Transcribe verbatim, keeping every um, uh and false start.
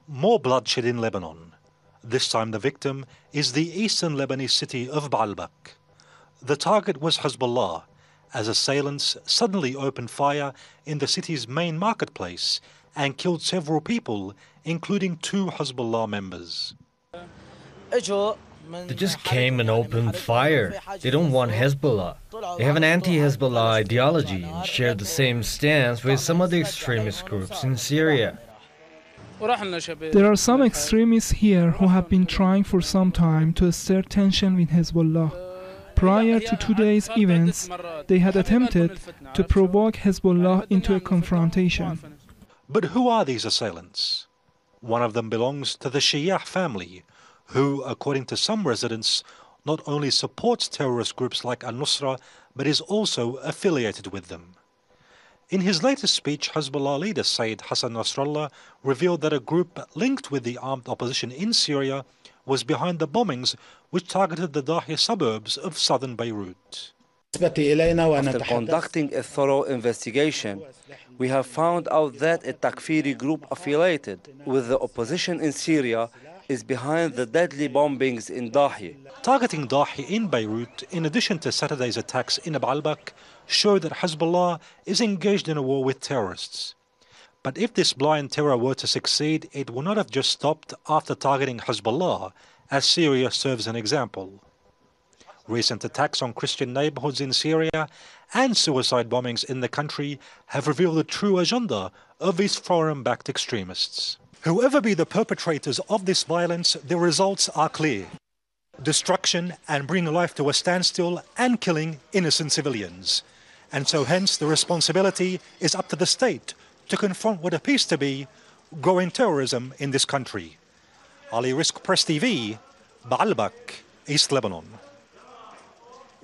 More bloodshed in Lebanon. This time the victim is the eastern Lebanese city of Baalbek. The target was Hezbollah, as assailants suddenly opened fire in the city's main marketplace and killed several people, including two Hezbollah members. They just came and opened fire. They don't want Hezbollah. They have an anti-Hezbollah ideology and share the same stance with some other extremist groups in Syria. There are some extremists here who have been trying for some time to stir tension with Hezbollah. Prior to today's events, they had attempted to provoke Hezbollah into a confrontation. But who are these assailants? One of them belongs to the Shia family, who, according to some residents, not only supports terrorist groups like al-Nusra, but is also affiliated with them. In his latest speech, Hezbollah leader Sayyid Hassan Nasrallah revealed that a group linked with the armed opposition in Syria was behind the bombings which targeted the Dahiya suburbs of southern Beirut. After conducting a thorough investigation, we have found out that a Takfiri group affiliated with the opposition in Syria is behind the deadly bombings in Dahiya. Targeting Dahiya in Beirut, in addition to Saturday's attacks in Baalbek, show that Hezbollah is engaged in a war with terrorists. But if this blind terror were to succeed, it would not have just stopped after targeting Hezbollah, as Syria serves an example. Recent attacks on Christian neighborhoods in Syria and suicide bombings in the country have revealed the true agenda of these foreign-backed extremists. Whoever be the perpetrators of this violence, the results are clear: destruction and bringing life to a standstill and killing innocent civilians. And so hence the responsibility is up to the state to confront what appears to be growing terrorism in this country. Ali Rizk, Press T V, Baalbek, East Lebanon.